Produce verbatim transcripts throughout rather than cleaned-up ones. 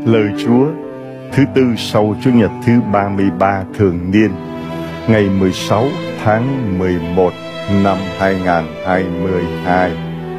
Lời Chúa thứ tư sau Chủ nhật thứ ba mươi ba thường niên, ngày mười sáu tháng mười một năm hai nghìn không trăm hai mươi hai.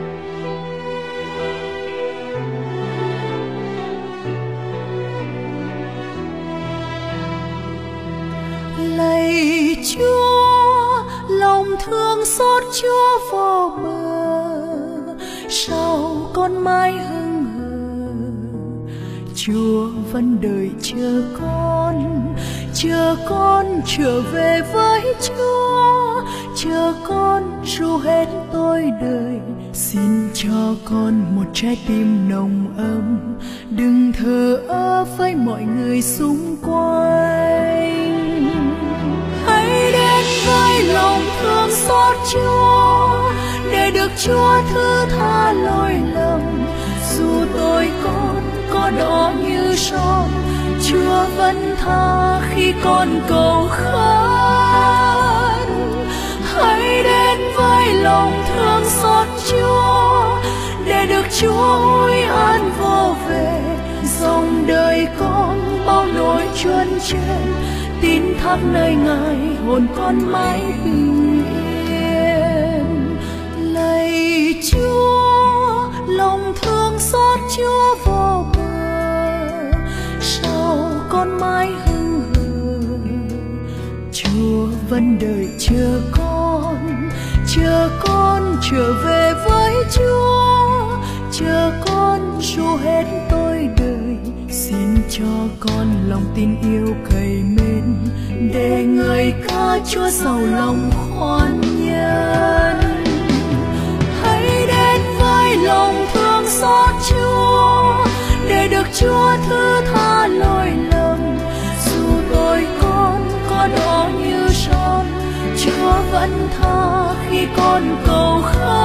Lạy Chúa, lòng thương xót Chúa vô bờ, sao con mãi hững hờ? Chúa vẫn đợi chờ con, chờ con trở về với Chúa, chờ con ru hết tôi đời. Xin cho con một trái tim nồng ấm, đừng thờ ơ với mọi người xung quanh. Hãy đến với lòng thương xót Chúa, để được Chúa thứ tha lỗi lầm. Dù tôi con có đỏ như son, Chúa vẫn tha khi con cầu khấn. Hãy đến với lòng thương xót Chúa, để được Chúa ôi an vô về. Dòng đời con bao nỗi chuân chén, tin thác nơi Ngài hồn con mãi bình yên. Lạy Chúa, lòng thương xót Chúa vô bờ, sao con mãi hững hờ? Chúa vẫn đợi chờ con, chờ con trở về với Chúa, chờ con ru hết tôi đời. Xin cho con lòng tin yêu cậy mến, để người ca Chúa giàu lòng khoan nhân. Hãy đến với lòng thương xót Chúa, để được Chúa thứ tha lỗi lầm. Dù tôi con có đỏ như son, Chúa vẫn tha khi con cầu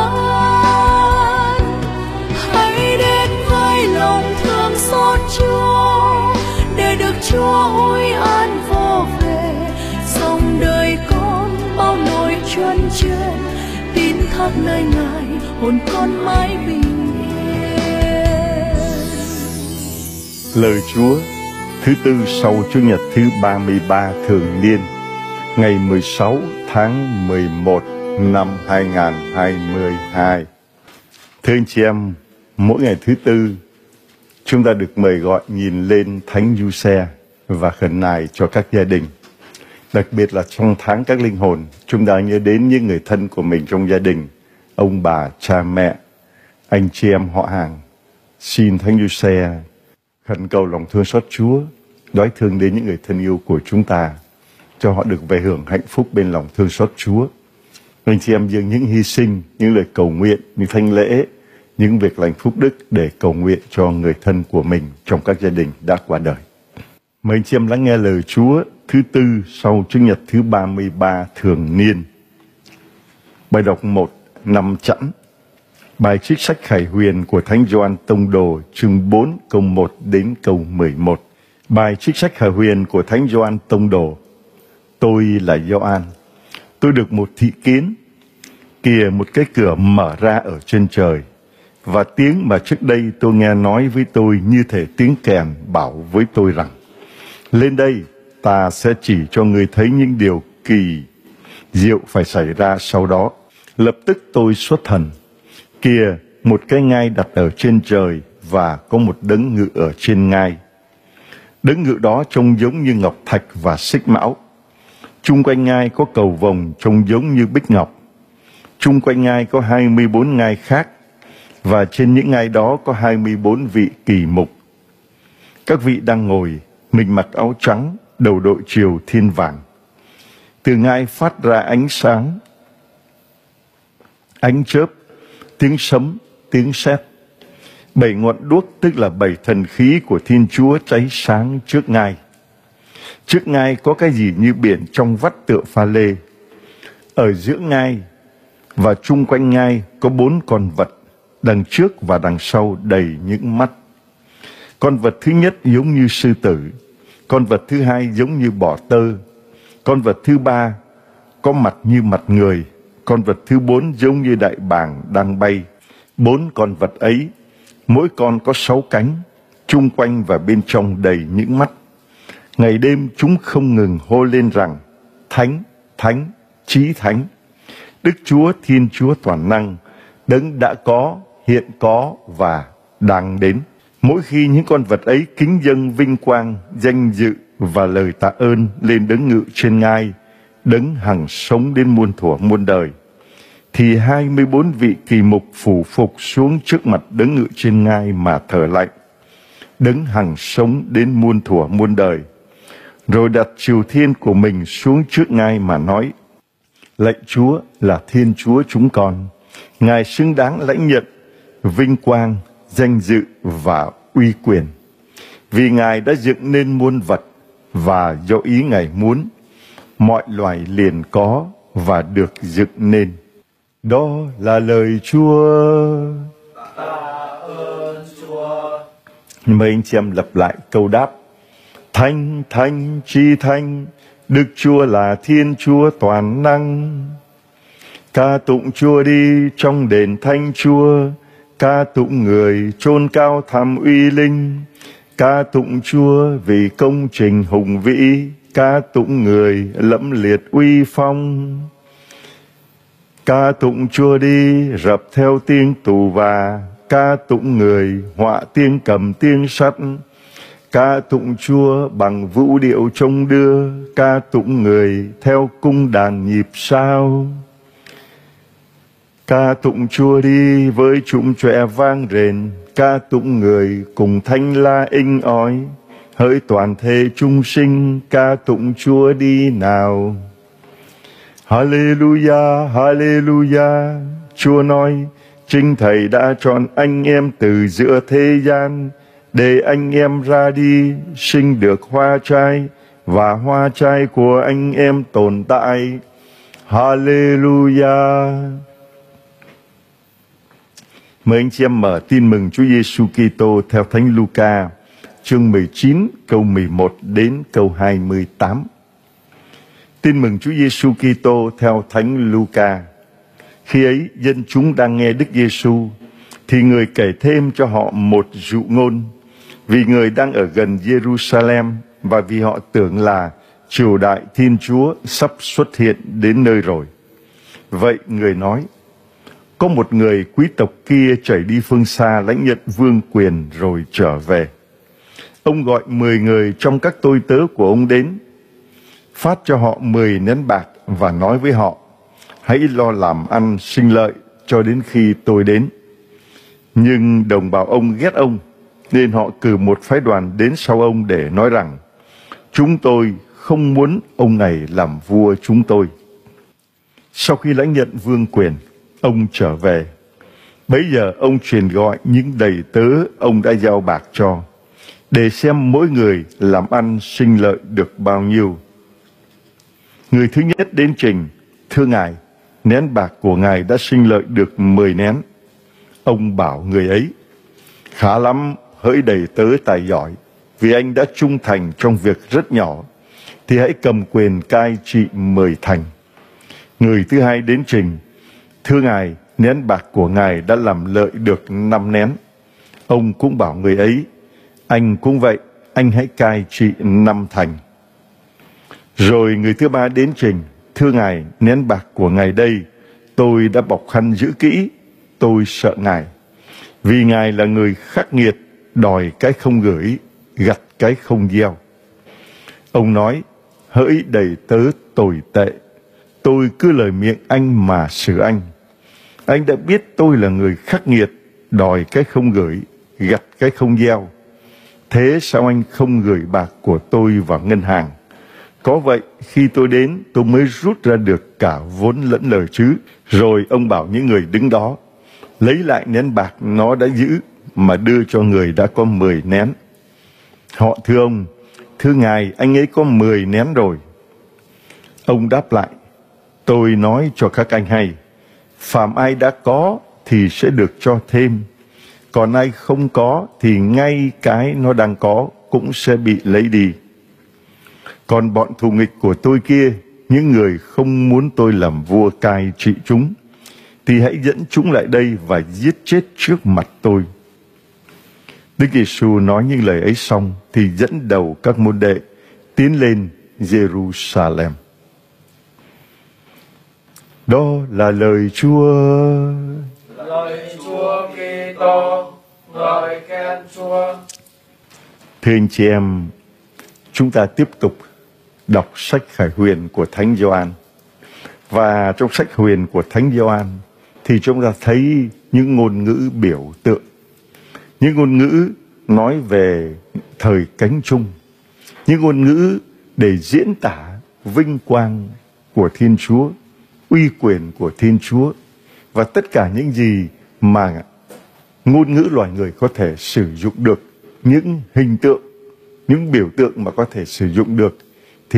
khấn. Hãy đến với lòng thương xót Chúa, để được Chúa ôi an vô về. Dòng đời con bao nỗi chuân chén, tin thác nơi Ngài hồn con mãi bình yên. Lời Chúa thứ tư sau Chủ nhật thứ ba mươi ba thường niên, ngày mười sáu tháng mười một năm hai nghìn không trăm hai mươi hai. Thưa anh chị em, mỗi ngày thứ tư chúng ta được mời gọi nhìn lên Thánh Giuse và khấn nài cho các gia đình. Đặc biệt là trong tháng các linh hồn, chúng ta nhớ đến những người thân của mình trong gia đình, ông bà, cha mẹ, anh chị em họ hàng. Xin Thánh Giuse khẩn cầu lòng thương xót Chúa đói thương đến những người thân yêu của chúng ta, cho họ được về hưởng hạnh phúc bên lòng thương xót Chúa. Anh chị em dâng những hy sinh, những lời cầu nguyện, những thánh lễ, những việc lành phúc đức để cầu nguyện cho người thân của mình trong các gia đình đã qua đời. Mời anh chị em lắng nghe lời Chúa thứ tư sau Chủ nhật thứ ba mươi ba thường niên. Bài đọc một, năm chẵn. Bài trích sách Khải Huyền của Thánh Gioan Tông Đồ, chương bốn câu một đến câu mười một. Bài trích sách Khải Huyền của Thánh Gioan Tông Đồ. Tôi là Gioan. Tôi được một thị kiến. Kìa, một cái cửa mở ra ở trên trời, và tiếng mà trước đây tôi nghe nói với tôi như thể tiếng kèn bảo với tôi rằng: lên đây, ta sẽ chỉ cho ngươi thấy những điều kỳ diệu phải xảy ra sau đó. Lập tức tôi xuất thần. Kìa, một cái ngai đặt ở trên trời, và có một đấng ngự ở trên ngai. Đấng ngự đó trông giống như ngọc thạch và xích mão. Chung quanh ngai có cầu vồng trông giống như bích ngọc. Chung quanh ngai có hai mươi bốn ngai khác, và trên những ngai đó có hai mươi bốn vị kỳ mục. Các vị đang ngồi, mình mặc áo trắng, đầu đội triều thiên vàng. Từ ngai phát ra ánh sáng, ánh chớp, tiếng sấm, tiếng sét. Bảy ngọn đuốc, tức là bảy thần khí của Thiên Chúa, cháy sáng trước ngai. Trước ngai có cái gì như biển trong vắt tựa pha lê. Ở giữa ngai và chung quanh ngai có bốn con vật, đằng trước và đằng sau đầy những mắt. Con vật thứ nhất giống như sư tử, con vật thứ hai giống như bò tơ, con vật thứ ba có mặt như mặt người, con vật thứ bốn giống như đại bàng đang bay. Bốn con vật ấy, mỗi con có sáu cánh, chung quanh và bên trong đầy những mắt. Ngày đêm chúng không ngừng hô lên rằng: Thánh, Thánh, Chí Thánh, Đức Chúa Thiên Chúa Toàn Năng, Đấng đã có, hiện có và đang đến. Mỗi khi những con vật ấy kính dâng vinh quang, danh dự và lời tạ ơn lên Đấng ngự trên ngai, Đấng hằng sống đến muôn thuở muôn đời, thì hai mươi bốn vị kỳ mục phủ phục xuống trước mặt Đấng ngự trên ngai mà thờ lạy, Đấng hằng sống đến muôn thuở muôn đời, rồi đặt triều thiên của mình xuống trước ngai mà nói: Lạy Chúa là Thiên Chúa chúng con, Ngài xứng đáng lãnh nhận vinh quang, danh dự và uy quyền, vì Ngài đã dựng nên muôn vật, và do ý Ngài muốn, mọi loài liền có và được dựng nên. Đó là lời Chúa. Tạ ơn Chúa. Mời anh chị em lặp lại câu đáp: Thánh, Thánh, Chí Thánh, Đức Chúa là Thiên Chúa Toàn Năng. Ca tụng Chúa đi trong đền Thánh Chúa, ca tụng người chôn cao thẳm uy linh, ca tụng Chúa vì công trình hùng vĩ, ca tụng người lẫm liệt uy phong. Ca tụng Chúa đi rập theo tiếng tù và, ca tụng người họa tiếng cầm tiếng sắt, ca tụng Chúa bằng vũ điệu trông đưa, ca tụng người theo cung đàn nhịp sao. Ca tụng Chúa đi với trụm chòe vang rền, ca tụng người cùng thanh la inh ỏi, hỡi toàn thể chúng sinh ca tụng Chúa đi nào. Hallelujah, Hallelujah. Chúa nói: Chính Thầy đã chọn anh em từ giữa thế gian, để anh em ra đi sinh được hoa trai, và hoa trai của anh em tồn tại. Hallelujah. Mời anh chị em mở Tin mừng Chúa Giêsu Kitô theo Thánh Luca, chương mười chín, câu mười một đến câu hai mươi tám. Tin mừng Chúa Giêsu Kitô theo Thánh Luca. Khi ấy, dân chúng đang nghe Đức Giêsu, thì người kể thêm cho họ một dụ ngôn, vì người đang ở gần Jerusalem và vì họ tưởng là triều đại Thiên Chúa sắp xuất hiện đến nơi rồi. Vậy người nói: Có một người quý tộc kia chảy đi phương xa lãnh nhận vương quyền rồi trở về. Ông gọi mười người trong các tôi tớ của ông đến, phát cho họ mười nén bạc và nói với họ: Hãy lo làm ăn sinh lợi cho đến khi tôi đến. Nhưng đồng bào ông ghét ông, nên họ cử một phái đoàn đến sau ông để nói rằng: Chúng tôi không muốn ông này làm vua chúng tôi. Sau khi lãnh nhận vương quyền, ông trở về. Bấy giờ ông truyền gọi những đầy tớ ông đã giao bạc cho, để xem mỗi người làm ăn sinh lợi được bao nhiêu. Người thứ nhất đến trình: Thưa Ngài, nén bạc của Ngài đã sinh lợi được mười nén. Ông bảo người ấy: Khá lắm, hỡi đầy tớ tài giỏi, vì anh đã trung thành trong việc rất nhỏ, thì hãy cầm quyền cai trị mười thành. Người thứ hai đến trình: Thưa Ngài, nén bạc của Ngài đã làm lợi được năm nén. Ông cũng bảo người ấy: Anh cũng vậy, anh hãy cai trị năm thành. Rồi người thứ ba đến trình: Thưa Ngài, nén bạc của Ngài đây, tôi đã bọc khăn giữ kỹ, tôi sợ Ngài. Vì Ngài là người khắc nghiệt, đòi cái không gửi, gặt cái không gieo. Ông nói: Hỡi đầy tớ tồi tệ, tôi cứ lời miệng anh mà xử anh. Anh đã biết tôi là người khắc nghiệt, đòi cái không gửi, gặt cái không gieo. Thế sao anh không gửi bạc của tôi vào ngân hàng? Có vậy, khi tôi đến, tôi mới rút ra được cả vốn lẫn lời chứ. Rồi ông bảo những người đứng đó: Lấy lại nén bạc nó đã giữ, mà đưa cho người đã có mười nén. Họ thưa ông: Thưa Ngài, anh ấy có mười nén rồi. Ông đáp lại: Tôi nói cho các anh hay, phàm ai đã có thì sẽ được cho thêm, còn ai không có thì ngay cái nó đang có cũng sẽ bị lấy đi. Còn bọn thù nghịch của tôi kia, những người không muốn tôi làm vua cai trị chúng, thì hãy dẫn chúng lại đây và giết chết trước mặt tôi. Đức Giêsu nói những lời ấy xong thì dẫn đầu các môn đệ tiến lên Jerusalem. Đó là lời Chúa. Lời Chúa Kitô, ngợi khen Chúa. Thưa anh chị em, chúng ta tiếp tục đọc sách Khải Huyền của Thánh Gioan. Và trong sách Huyền của Thánh Gioan thì chúng ta thấy những ngôn ngữ biểu tượng, những ngôn ngữ nói về thời cánh chung, những ngôn ngữ để diễn tả vinh quang của Thiên Chúa, uy quyền của Thiên Chúa và tất cả những gì mà ngôn ngữ loài người có thể sử dụng được, những hình tượng, những biểu tượng mà có thể sử dụng được thì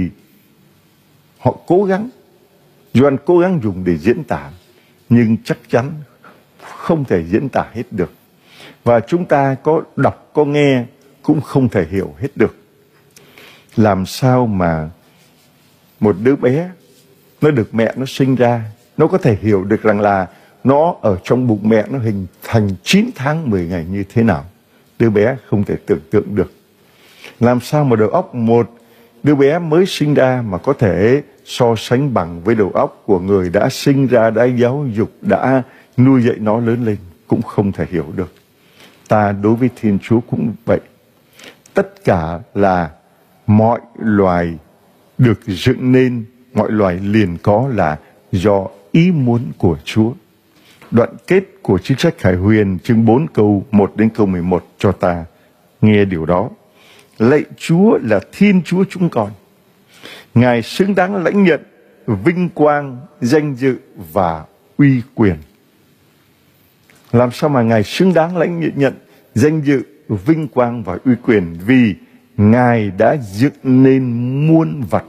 họ cố gắng, Gioan cố gắng dùng để diễn tả, nhưng chắc chắn không thể diễn tả hết được. Và chúng ta có đọc, có nghe cũng không thể hiểu hết được. Làm sao mà một đứa bé nó được mẹ nó sinh ra, nó có thể hiểu được rằng là nó ở trong bụng mẹ nó hình thành chín tháng mười ngày như thế nào? Đứa bé không thể tưởng tượng được. Làm sao mà đầu óc một đứa bé mới sinh ra mà có thể so sánh bằng với đầu óc của người đã sinh ra, đã giáo dục, đã nuôi dạy nó lớn lên? Cũng không thể hiểu được. Ta đối với Thiên Chúa cũng vậy. Tất cả là mọi loài được dựng nên, mọi loài liền có là do ý muốn của Chúa. Đoạn kết của chính sách Khải Huyền chương bốn câu một đến câu mười một cho ta nghe điều đó. Lạy Chúa là Thiên Chúa chúng con, Ngài xứng đáng lãnh nhận vinh quang, danh dự và uy quyền. Làm sao mà Ngài xứng đáng lãnh nhận danh dự, vinh quang và uy quyền? Vì Ngài đã dựng nên muôn vật.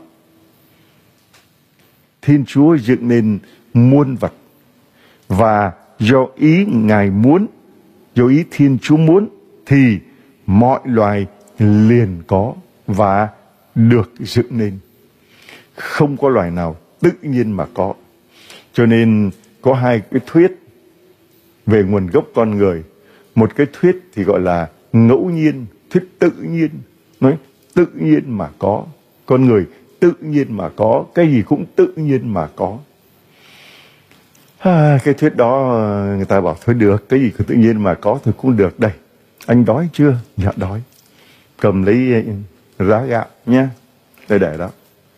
Thiên Chúa dựng nên muôn vật. Và do ý Ngài muốn, do ý Thiên Chúa muốn thì mọi loài liền có và được dựng nên. Không có loài nào tự nhiên mà có. Cho nên có hai cái thuyết về nguồn gốc con người. Một cái thuyết thì gọi là ngẫu nhiên, thuyết tự nhiên. Nói tự nhiên mà có. Con người tự nhiên mà có. Cái gì cũng tự nhiên mà có. À, cái thuyết đó người ta bảo thôi được, cái gì cũng tự nhiên mà có thì cũng được. Đây, anh đói chưa? Dạ đói. Cầm lấy rá gạo nha, đây để đó.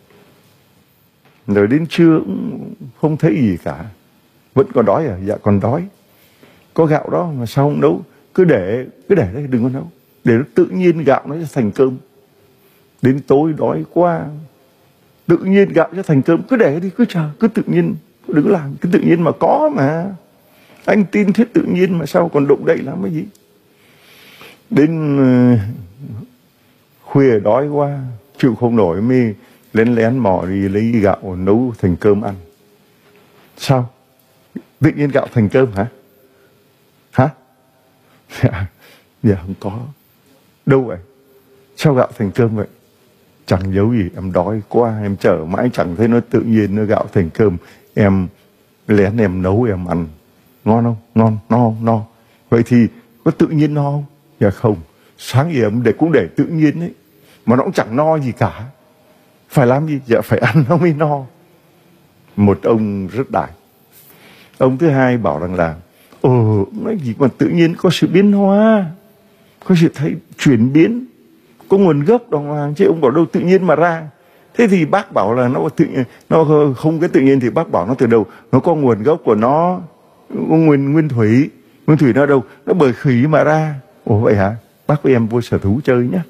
Rồi đến trưa cũng không thấy gì cả. Vẫn còn đói à? Dạ còn đói. Có gạo đó mà sao không nấu? Cứ để, cứ để đấy, đừng có nấu. Để nó tự nhiên gạo nó sẽ thành cơm. Đến tối đói quá, tự nhiên gạo sẽ thành cơm. Cứ để đi, cứ chờ, cứ tự nhiên. Đừng làm, cứ tự nhiên mà có mà. Anh tin thuyết tự nhiên mà sao còn động đậy làm cái gì? Đến uh, khuya đói quá, chịu không nổi mới lén lén mò đi lấy gạo nấu thành cơm ăn. Sao? Tự nhiên gạo thành cơm hả? Hả? Dạ, dạ không có. Đâu vậy? Sao gạo thành cơm vậy? Chẳng giấu gì, em đói quá, em chờ mãi chẳng thấy nó tự nhiên nó gạo thành cơm. Em lén em nấu em ăn. Ngon không? Ngon, no không? No. Vậy thì có tự nhiên no không? Dạ không. Sáng giờ em để cũng để tự nhiên ấy. Mà nó cũng chẳng no gì cả. Phải làm gì? Dạ phải ăn nó mới no. Một ông rất đại. Ông thứ hai bảo rằng là ồ, nói gì mà tự nhiên có sự biến hóa, có sự thấy chuyển biến, có nguồn gốc đàng hoàng, chứ ông bảo đâu tự nhiên mà ra. Thế thì bác bảo là nó tự nó không cái tự nhiên thì bác bảo nó từ đâu? Nó có nguồn gốc của nó, có nguyên nguyên thủy. Nguyên thủy nó đâu? Nó bởi khỉ mà ra. Ồ vậy hả? Bác với em vô sở thú chơi nhé.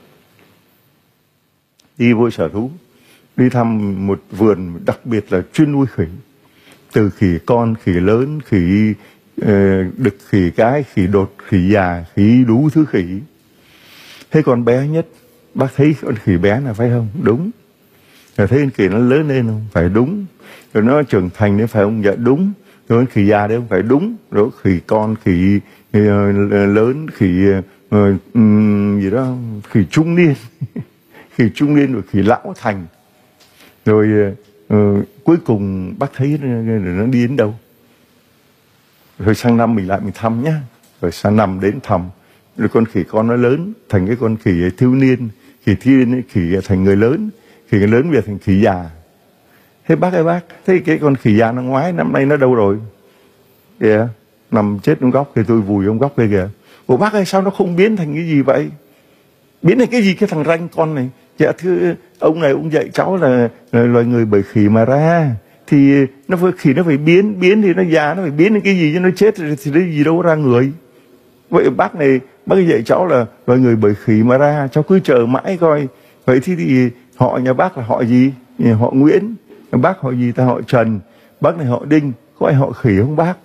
Đi vô sở thú, đi thăm một vườn đặc biệt là chuyên nuôi khỉ. Từ khỉ con, khỉ lớn, khỉ uh, đực, khỉ cái, khỉ đột, khỉ già, khỉ đủ thứ khỉ. Thế còn bé nhất, bác thấy con khỉ bé là phải không? Đúng. Rồi thấy con khỉ nó lớn lên không? Phải đúng. Rồi nó trưởng thành đấy phải không? Dạ đúng. Rồi con khỉ già đấy không? Phải đúng. Rồi khỉ con, khỉ uh, lớn, khỉ uh, um, gì đó, khỉ trung niên. Khỉ trung niên rồi khỉ lão thành. Rồi uh, cuối cùng bác thấy nó đi đến đâu? Rồi sang năm mình lại mình thăm nhá. Rồi sang năm đến thăm. rồi con khỉ con nó lớn thành cái con khỉ thiếu niên, khỉ thiếu niên khỉ thành người lớn, khỉ người lớn về thành khỉ già. Thế bác ơi bác, thế cái con khỉ già năm ngoái năm nay nó đâu rồi? Kìa, nằm chết trong góc thì tôi vùi trong góc kia kìa. Ủa bác ơi, sao nó không biến thành cái gì vậy? Biến thành cái gì cái thằng ranh con này? Dạ thưa ông này, ông dạy cháu là, là loài người bởi khỉ mà ra, thì nó phải khỉ nó phải biến, biến thì nó già nó phải biến thành cái gì cho nó chết thì lấy gì đâu ra người. Vậy bác này, bác dạy cháu là loài người bởi khỉ mà ra, cháu cứ chờ mãi coi. Vậy thì, thì họ nhà bác là họ gì? Họ Nguyễn. Bác họ gì ta? Họ Trần. Bác này họ Đinh. Có ai họ khỉ không bác?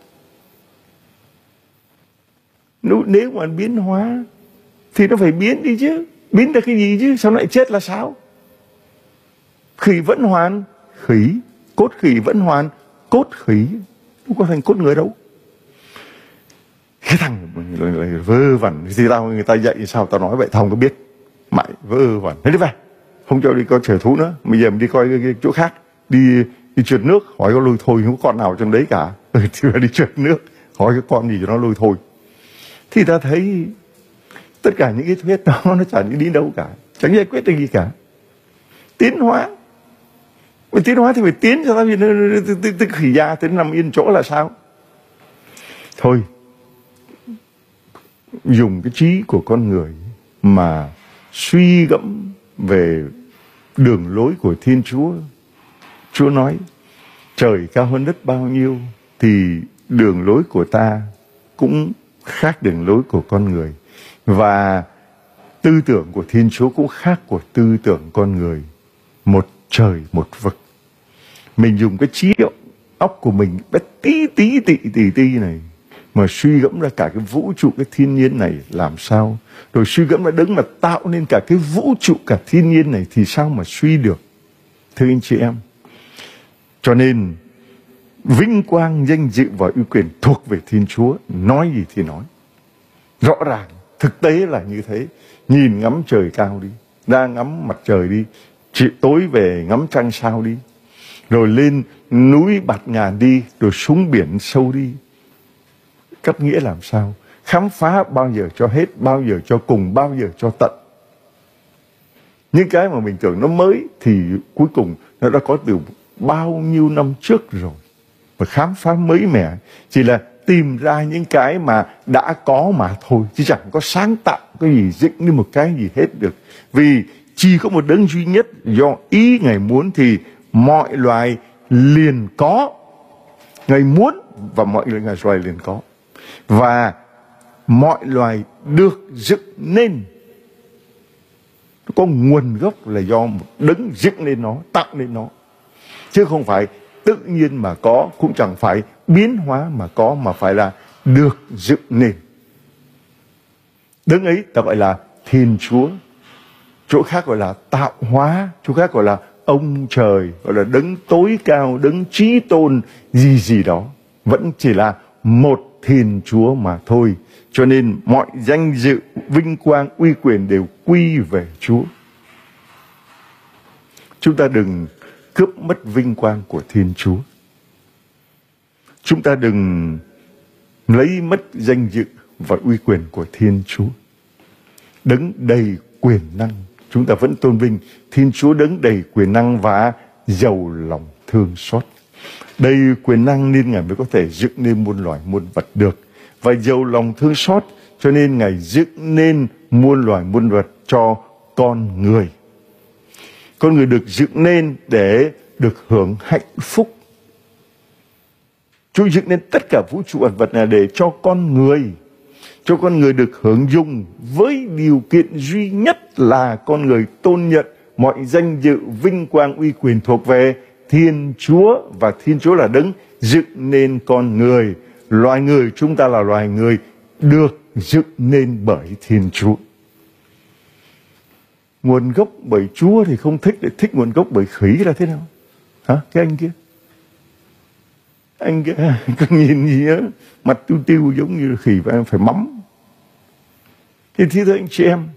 Nếu mà biến hóa thì nó phải biến đi chứ. Biến ra cái gì chứ? Sao lại chết là sao? Khỉ vẫn hoàn khỉ, cốt khỉ vẫn hoàn cốt khỉ, không có thành cốt người đâu. Cái thằng vơ vẩn thì tao, người ta dạy sao tao nói vậy, tao không có biết. Mày vơ vẩn. Thế đi về, không cho đi coi sở thú nữa. Bây giờ mình đi coi cái, cái chỗ khác. Đi đi trượt nước, hỏi có lôi thôi, không có con nào trong đấy cả. Ừ, thì đi trượt nước, hỏi cái con gì cho nó lôi thôi. Thì ta thấy tất cả những cái thuyết đó nó chẳng đi đâu cả, chẳng giải quyết được gì cả. Tiến hóa, mà tiến hóa thì phải tiến cho ta, vì nó tức khỉ già thì nó nằm yên chỗ là sao? Thôi, dùng cái trí của con người mà suy gẫm về đường lối của Thiên Chúa. Chúa nói trời cao hơn đất bao nhiêu thì đường lối của ta cũng khác đường lối của con người, và tư tưởng của Thiên Chúa cũng khác của tư tưởng con người. Một trời một vực. Mình dùng cái trí óc của mình bé tí tí tị tì ti này mà suy gẫm ra cả cái vũ trụ, cái thiên nhiên này làm sao? Rồi suy gẫm ra đấng mà tạo nên cả cái vũ trụ, cả thiên nhiên này thì sao mà suy được? Thưa anh chị em, cho nên vinh quang, danh dự và uy quyền thuộc về Thiên Chúa. Nói gì thì nói, rõ ràng thực tế là như thế. Nhìn ngắm trời cao đi, ra ngắm mặt trời đi, chị tối về ngắm trăng sao đi, rồi lên núi Bạt Ngàn đi, rồi xuống biển sâu đi. Cách nghĩa làm sao? Khám phá bao giờ cho hết, bao giờ cho cùng, bao giờ cho tận. Những cái mà mình tưởng nó mới thì cuối cùng nó đã có từ bao nhiêu năm trước rồi. Và khám phá mới mẻ chỉ là tìm ra những cái mà đã có mà thôi, chứ chẳng có sáng tạo cái gì, dựng như một cái gì hết được. Vì chỉ có một đấng duy nhất, do ý Ngài muốn thì mọi loài liền có. Ngài muốn và mọi loài liền có. Và mọi loài được dựng nên. Nó có nguồn gốc là do một đấng dựng nên nó, tạo nên nó. Chứ không phải tự nhiên mà có, cũng chẳng phải biến hóa mà có, mà phải là được dựng nên. Đấng ấy ta gọi là Thiên Chúa. Chỗ khác gọi là tạo hóa, chỗ khác gọi là ông trời, gọi là đấng tối cao, đấng chí tôn gì gì đó. Vẫn chỉ là một Thiên Chúa mà thôi. Cho nên mọi danh dự, vinh quang, uy quyền đều quy về Chúa. Chúng ta đừng cướp mất vinh quang của Thiên Chúa. Chúng ta đừng lấy mất danh dự và uy quyền của Thiên Chúa. Đấng đầy quyền năng, chúng ta vẫn tôn vinh Thiên Chúa đấng đầy quyền năng và giàu lòng thương xót. Đầy quyền năng nên Ngài mới có thể dựng nên muôn loài muôn vật được. Và giàu lòng thương xót cho nên Ngài dựng nên muôn loài muôn vật cho con người. Con người được dựng nên để được hưởng hạnh phúc. Chúa dựng nên tất cả vũ trụ vật vật này để cho con người, cho con người được hưởng dùng, với điều kiện duy nhất là con người tôn nhận mọi danh dự, vinh quang, uy quyền thuộc về Thiên Chúa. Và Thiên Chúa là đấng dựng nên con người. Loài người, chúng ta là loài người được dựng nên bởi Thiên Chúa. Nguồn gốc bởi Chúa thì không thích, để thích nguồn gốc bởi khỉ là thế nào? Hả? Cái anh kia, anh kia cứ nhìn gì á, mặt tiêu tiêu giống như khỉ và phải mắm. Thì thưa anh chị em,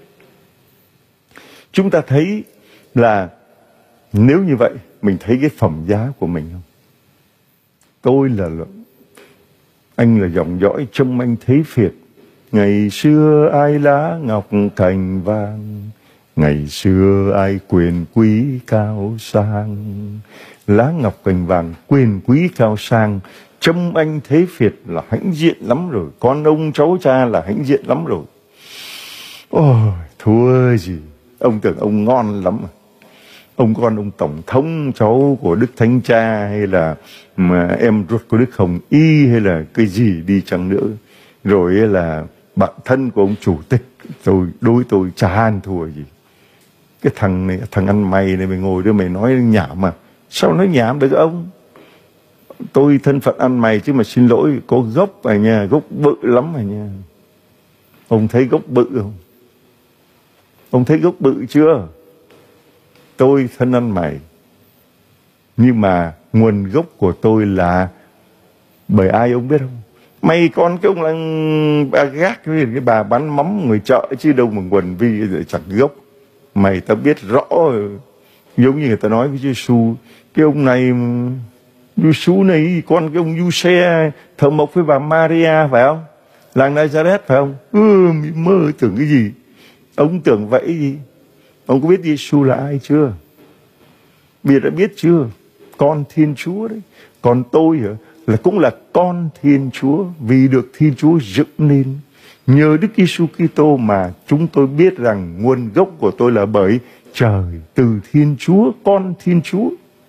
chúng ta thấy là nếu như vậy, mình thấy cái phẩm giá của mình không? Tôi là anh là dòng dõi Trông Anh Thế Phiệt, Ngày xưa ai lá ngọc cành vàng, ngày xưa ai quyền quý cao sang. Lá ngọc cành vàng, quyền quý cao sang, trâm anh thế Việt là hãnh diện lắm rồi. Con ông cháu cha là hãnh diện lắm rồi. Ôi, thua gì. Ông tưởng ông ngon lắm à. Ông con ông tổng thống, cháu của Đức Thánh Cha, hay là mà em ruột của Đức Hồng Y, hay là cái gì đi chăng nữa, rồi là bạn thân của ông chủ tịch, tôi đối tôi chả ăn thua gì. Cái thằng này, thằng ăn mày này, mày ngồi đó mày nói nhảm mà. Sao nói nhảm được ông? Tôi thân phận ăn mày chứ mà xin lỗi, có gốc à nha, gốc bự lắm à nha. Ông thấy gốc bự không? Ông thấy gốc bự chưa? Tôi thân ăn mày, nhưng mà nguồn gốc của tôi là bởi ai ông biết không? Mày con cái ông là bà gác, cái bà bán mắm người chợ chứ đâu mà nguồn vi chẳng gốc. Mày ta biết rõ, giống như người ta nói với Giê-xu, cái ông này, Giê-xu này con cái ông Giuse thờ mộc với bà Maria phải không? Làng Nazareth phải không? Ừ, mơ tưởng cái gì? Ông tưởng vậy gì? Ông có biết Giê-xu là ai chưa? Bây giờ đã biết chưa? Con Thiên Chúa đấy. Còn tôi hả? Là cũng là con Thiên Chúa, vì được Thiên Chúa dựng nên. Nhờ Đức Giê-xu Kitô mà chúng tôi biết rằng nguồn gốc của tôi là bởi trời, từ Thiên Chúa, con Thiên Chúa.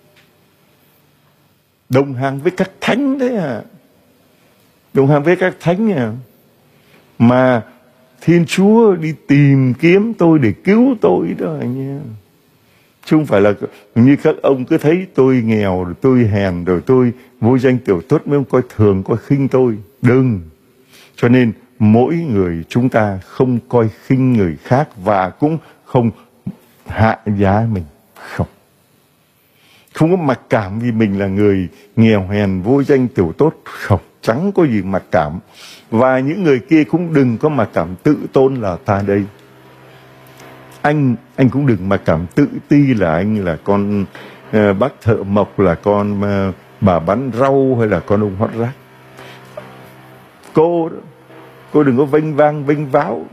Đồng hành với các thánh đấy à. Đồng hành với các thánh à. Mà Thiên Chúa đi tìm kiếm tôi để cứu tôi đó nha. Chứ không phải là như các ông cứ thấy tôi nghèo, rồi tôi hèn, rồi tôi vô danh tiểu tốt mới ông coi thường, coi khinh tôi. Đừng. Cho nên mỗi người chúng ta không coi khinh người khác và cũng không hạ giá mình. Không. Không có mặc cảm vì mình là người nghèo hèn, vô danh tiểu tốt. Không. Chẳng có gì mặc cảm. Và những người kia cũng đừng có mặc cảm tự tôn là ta đây. Anh anh cũng đừng mặc cảm tự ti là anh là con uh, bác thợ mộc, là con uh, bà bán rau, hay là con ông hót rác. Cô đó, cô đừng có vênh vang vênh váo.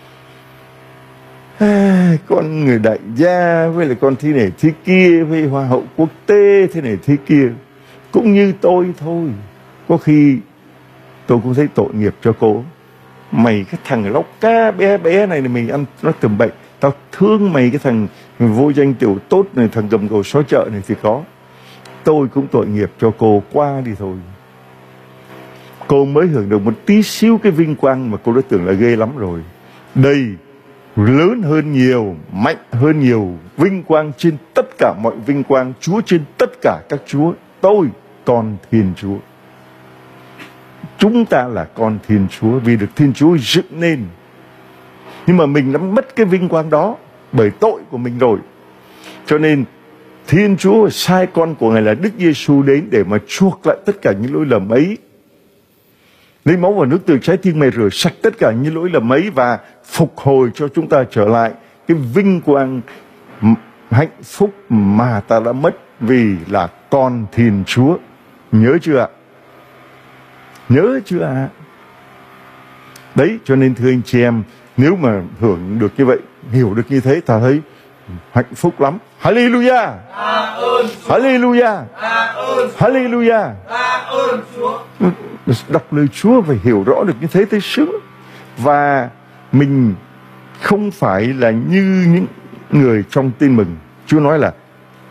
À, con người đại gia, với lại con thế này thế kia, với hoa hậu quốc tế thế này thế kia. Cũng như tôi thôi. Có khi tôi cũng thấy tội nghiệp cho cô. Mày cái thằng lóc cá bé bé này, này mày ăn nó tầm bậy. Tao thương mày cái thằng vô danh tiểu tốt này, thằng gầm gầu xó chợ này thì có. Tôi cũng tội nghiệp cho cô, qua đi thôi. Cô mới hưởng được một tí xíu cái vinh quang mà cô đã tưởng là ghê lắm rồi. Đây lớn hơn nhiều, mạnh hơn nhiều, vinh quang trên tất cả mọi vinh quang, Chúa trên tất cả các chúa. Tôi con Thiên Chúa. Chúng ta là con Thiên Chúa vì được Thiên Chúa dựng nên. Nhưng mà mình đã mất cái vinh quang đó bởi tội của mình rồi. Cho nên Thiên Chúa sai con của Ngài là Đức Giê-xu đến để mà chuộc lại tất cả những lỗi lầm ấy. Lấy máu và nước từ trái tim Ngài rửa sạch tất cả những lỗi lầm ấy và phục hồi cho chúng ta trở lại cái vinh quang hạnh phúc mà ta đã mất vì là con Thiên Chúa. Nhớ chưa ạ? Nhớ chưa ạ? Đấy, cho nên thưa anh chị em, nếu mà hưởng được như vậy, hiểu được như thế, ta thấy hạnh phúc lắm. Hallelujah! Hallelujah! Hallelujah! Đọc lời Chúa và hiểu rõ được như thế thấy sướng. Và mình không phải là như những người trong Tin Mừng. Chúa nói là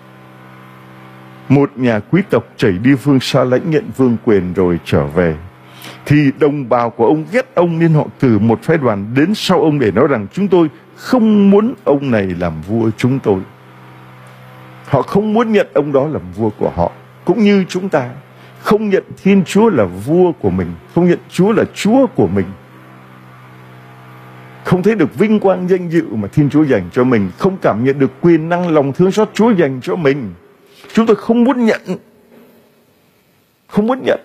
một nhà quý tộc chảy đi phương xa lãnh nhận vương quyền rồi trở về, thì đồng bào của ông ghét ông nên họ cử một phái đoàn đến sau ông để nói rằng chúng tôi không muốn ông này làm vua chúng tôi. Họ không muốn nhận ông đó làm vua của họ. Cũng như chúng ta không nhận Thiên Chúa là vua của mình, không nhận Chúa là Chúa của mình, không thấy được vinh quang danh dự mà Thiên Chúa dành cho mình, không cảm nhận được quyền năng lòng thương xót Chúa dành cho mình. Chúng tôi không muốn nhận. Không muốn nhận.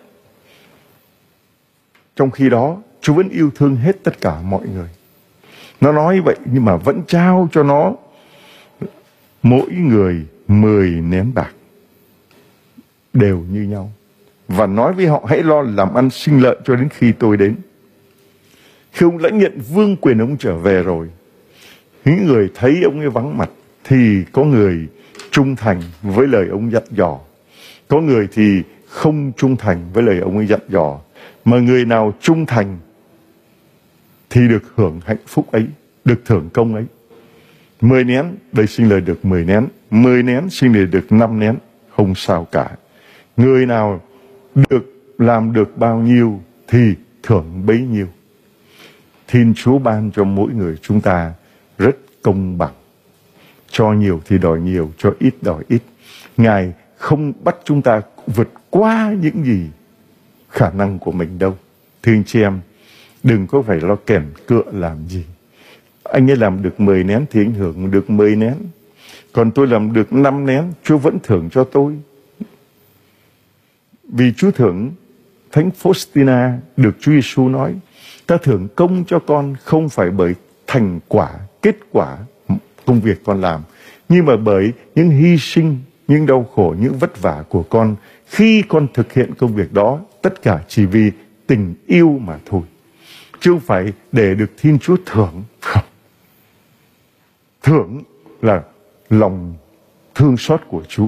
Trong khi đó, Chúa vẫn yêu thương hết tất cả mọi người. Nó nói vậy nhưng mà vẫn trao cho nó mỗi người mười nén bạc đều như nhau. Và nói với họ hãy lo làm ăn sinh lợi cho đến khi tôi đến. Khi ông lãnh nhận vương quyền, ông trở về rồi, những người thấy ông ấy vắng mặt thì có người trung thành với lời ông dặn dò, có người thì không trung thành với lời ông ấy dặn dò. Mà người nào trung thành thì được hưởng hạnh phúc ấy, được thưởng công ấy. Mười nén, đây sinh lời được mười nén. Mười nén sinh lời được năm nén, không sao cả. Người nào được làm được bao nhiêu thì thưởng bấy nhiêu. Thiên Chúa ban cho mỗi người chúng ta rất công bằng. Cho nhiều thì đòi nhiều, cho ít đòi ít. Ngài không bắt chúng ta vượt qua những gì khả năng của mình đâu. Thưa anh chị em, đừng có phải lo kèm cựa làm gì. Anh ấy làm được mười nén thì anh hưởng được mười nén. Còn tôi làm được năm nén, Chúa vẫn thưởng cho tôi. Vì Chúa thưởng Thánh Faustina, được Chúa Giêsu nói, ta thưởng công cho con không phải bởi thành quả, kết quả công việc con làm, nhưng mà bởi những hy sinh, những đau khổ, những vất vả của con khi con thực hiện công việc đó, tất cả chỉ vì tình yêu mà thôi. Chứ không phải để được Thiên Chúa thưởng. Không. Thưởng là lòng thương xót của Chúa.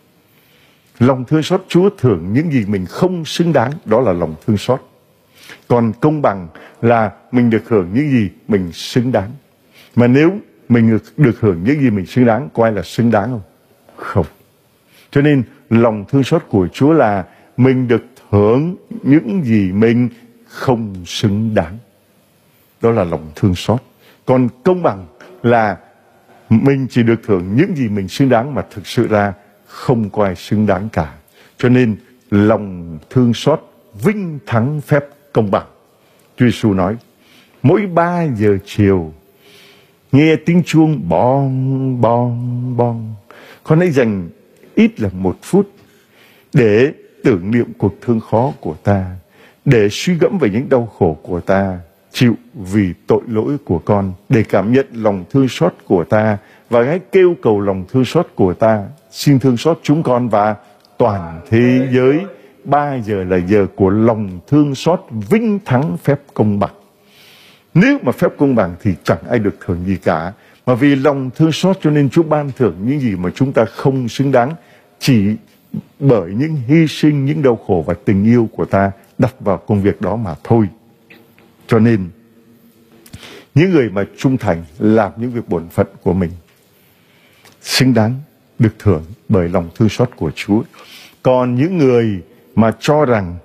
Lòng thương xót Chúa thưởng những gì mình không xứng đáng, đó là lòng thương xót. Còn công bằng là mình được hưởng những gì mình xứng đáng. Mà nếu mình được hưởng những gì mình xứng đáng, có ai là xứng đáng không? Không. Cho nên lòng thương xót của Chúa là mình được hưởng những gì mình không xứng đáng. Đó là lòng thương xót. Còn công bằng là mình chỉ được hưởng những gì mình xứng đáng, mà thực sự ra không có ai xứng đáng cả. Cho nên lòng thương xót vinh thắng phép công bằng. Chúa Giêsu nói, mỗi ba giờ chiều nghe tiếng chuông bong bong bong, con hãy dành ít là một phút để tưởng niệm cuộc thương khó của ta, để suy gẫm về những đau khổ của ta chịu vì tội lỗi của con, để cảm nhận lòng thương xót của ta, và hãy kêu cầu lòng thương xót của ta, xin thương xót chúng con và toàn thế giới. Ba giờ là giờ của lòng thương xót vinh thắng phép công bằng. Nếu mà phép công bằng thì chẳng ai được thưởng gì cả. Mà vì lòng thương xót cho nên Chúa ban thưởng những gì mà chúng ta không xứng đáng, chỉ bởi những hy sinh, những đau khổ và tình yêu của ta đặt vào công việc đó mà thôi. Cho nên những người mà trung thành làm những việc bổn phận của mình xứng đáng được thưởng bởi lòng thương xót của Chúa. Còn những người mà cho rằng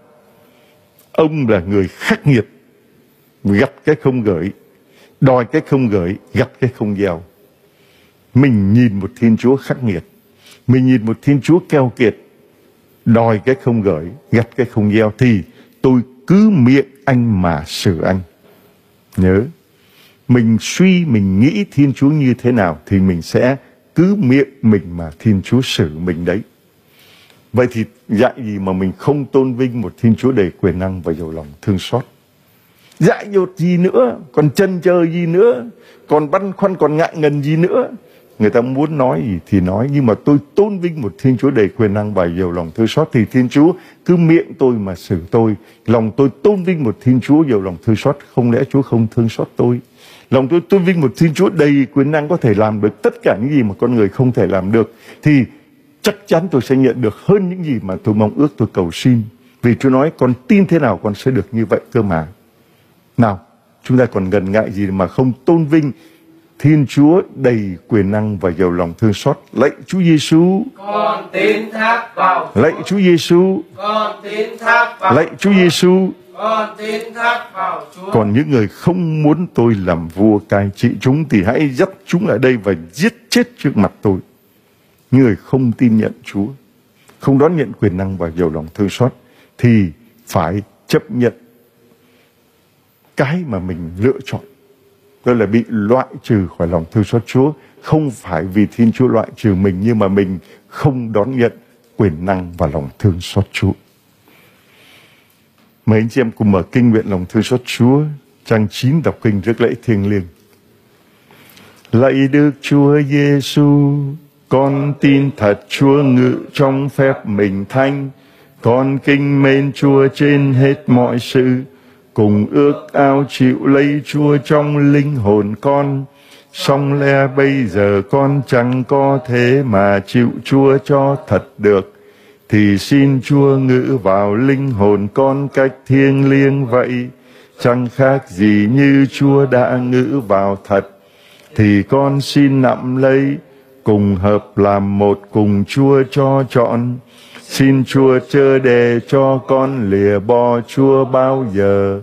ông là người khắc nghiệt, gặt cái không gửi, đòi cái không gửi, gặt cái không gieo. Mình nhìn một Thiên Chúa khắc nghiệt, mình nhìn một Thiên Chúa keo kiệt, đòi cái không gửi, gặt cái không gieo, thì tôi cứ miệng anh mà xử anh. Nhớ, mình suy, mình nghĩ Thiên Chúa như thế nào thì mình sẽ cứ miệng mình mà Thiên Chúa xử mình đấy. Vậy thì dạy gì mà mình không tôn vinh một Thiên Chúa đầy quyền năng và giàu lòng thương xót? Dạy dột gì nữa, còn chần chờ gì nữa, còn băn khoăn, còn ngại ngần gì nữa. Người ta muốn nói gì thì nói, nhưng mà tôi tôn vinh một Thiên Chúa đầy quyền năng và giàu lòng thương xót thì Thiên Chúa cứ miệng tôi mà xử tôi. Lòng tôi tôn vinh một Thiên Chúa giàu lòng thương xót, không lẽ Chúa không thương xót tôi? Lòng tôi tôn vinh một Thiên Chúa đầy quyền năng có thể làm được tất cả những gì mà con người không thể làm được, thì chắc chắn tôi sẽ nhận được hơn những gì mà tôi mong ước, tôi cầu xin. Vì Chúa nói con tin thế nào con sẽ được như vậy cơ mà. Nào, chúng ta còn ngần ngại gì mà không tôn vinh Thiên Chúa đầy quyền năng và giàu lòng thương xót. Lạy Chúa Giêsu, con tín thác vào Chúa. Lạy Chúa Giêsu, con tín thác vào Lạy Chúa Giêsu, con tín thác vào Chúa. Còn những người không muốn tôi làm vua cai trị chúng thì hãy dắt chúng lại đây và giết chết trước mặt tôi. Những người không tin nhận Chúa, không đón nhận quyền năng và giàu lòng thương xót thì phải chấp nhận cái mà mình lựa chọn, đó là bị loại trừ khỏi lòng thương xót Chúa. Không phải vì Thiên Chúa loại trừ mình, nhưng mà mình không đón nhận quyền năng và lòng thương xót Chúa. Mời anh chị em cùng mở kinh nguyện lòng thương xót Chúa, trang chín, đọc kinh rước lễ thiêng liêng. Lạy Đức Chúa Giêsu, con tin thật Chúa ngự trong phép mình thánh, con kính mến Chúa trên hết mọi sự. cùng ước ao chịu lấy Chúa trong linh hồn con. Song lẽ bây giờ con chẳng có thế mà chịu Chúa cho thật được, thì xin Chúa ngự vào linh hồn con cách thiêng liêng vậy. Chẳng khác gì như Chúa đã ngự vào thật, thì con xin nắm lấy, cùng hợp làm một cùng Chúa cho trọn. Xin Chúa chớ để cho con lìa bỏ Chúa bao giờ.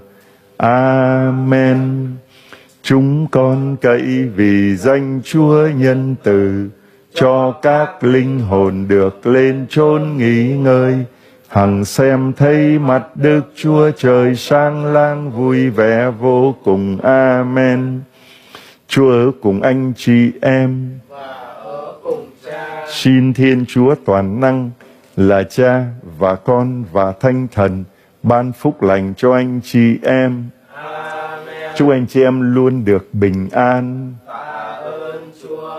Amen. Chúng con cậy vì danh Chúa nhân từ, cho các linh hồn được lên chốn nghỉ ngơi, hằng xem thấy mặt Đức Chúa Trời sáng lang vui vẻ vô cùng. Amen. Chúa ở cùng anh chị em, và ở cùng Cha. Xin Thiên Chúa toàn năng là Cha và Con và Thánh Thần ban phúc lành cho anh chị em. Amen. Chúc anh chị em luôn được bình an. Tạ ơn Chúa.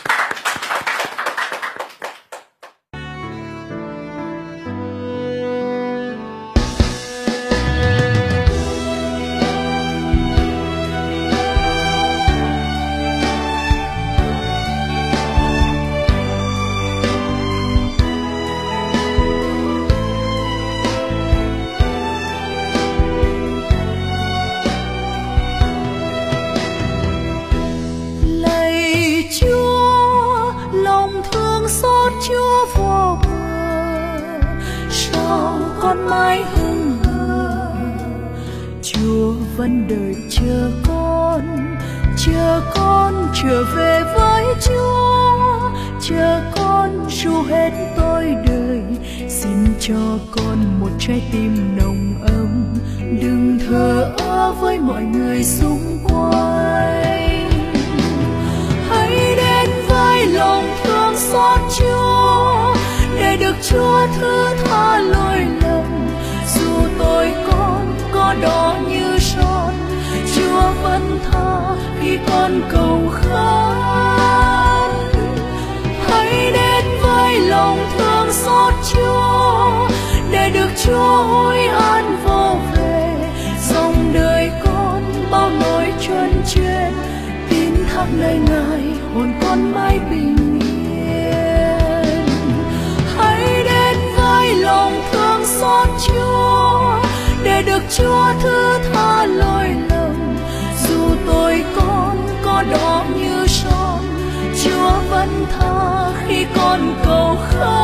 Chúa vô bờ, sao con mãi hững hờ? Chúa vẫn đợi chờ con, chờ con trở về với Chúa, chờ con dù hết tôi đời. Xin cho con một trái tim nồng ấm, đừng thờ ơ với mọi người xung quanh. Hãy đến với lòng thương xót Chúa, để được Chúa thứ tha lỗi lầm. Dù tôi con có đỏ như son, Chúa vẫn tha khi con cầu khấn. Hãy đến với lòng thương xót Chúa, để được Chúa hối an vô về. Dòng đời con bao nỗi truân chuyên, tin thác nơi Ngài hồn con mãi bình yên. Hãy đến với lòng thương xót Chúa, để được Chúa thứ tha lỗi lầm. Dù tôi con có đỏ như son, Chúa vẫn tha khi con cầu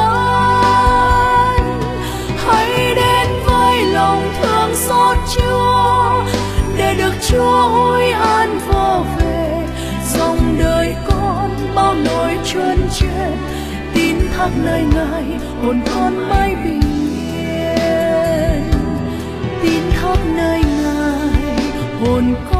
khấn. Hãy đến với lòng thương xót Chúa, để được Chúa hối an vô về. Dòng đời con bao nỗi truân chuyên, tin thác nơi Ngài hồn con mãi bình yên. Tin thác nơi Ngài hồn con